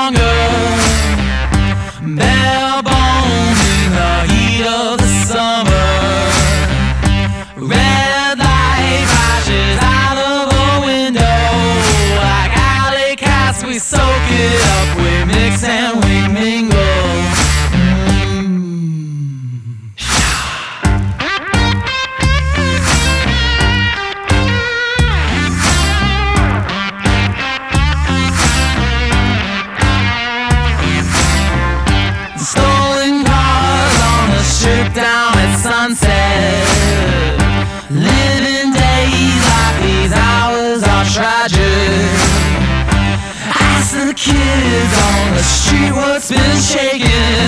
stronger. Bare bones in the heat of the summer. Red light flashes out of a window. Like alley cats, we soak it up, we mix and we mingle. Stolen cars on the strip down at sunset. Living days like these hours are tragic. Ask the kids on the street what's been shaking.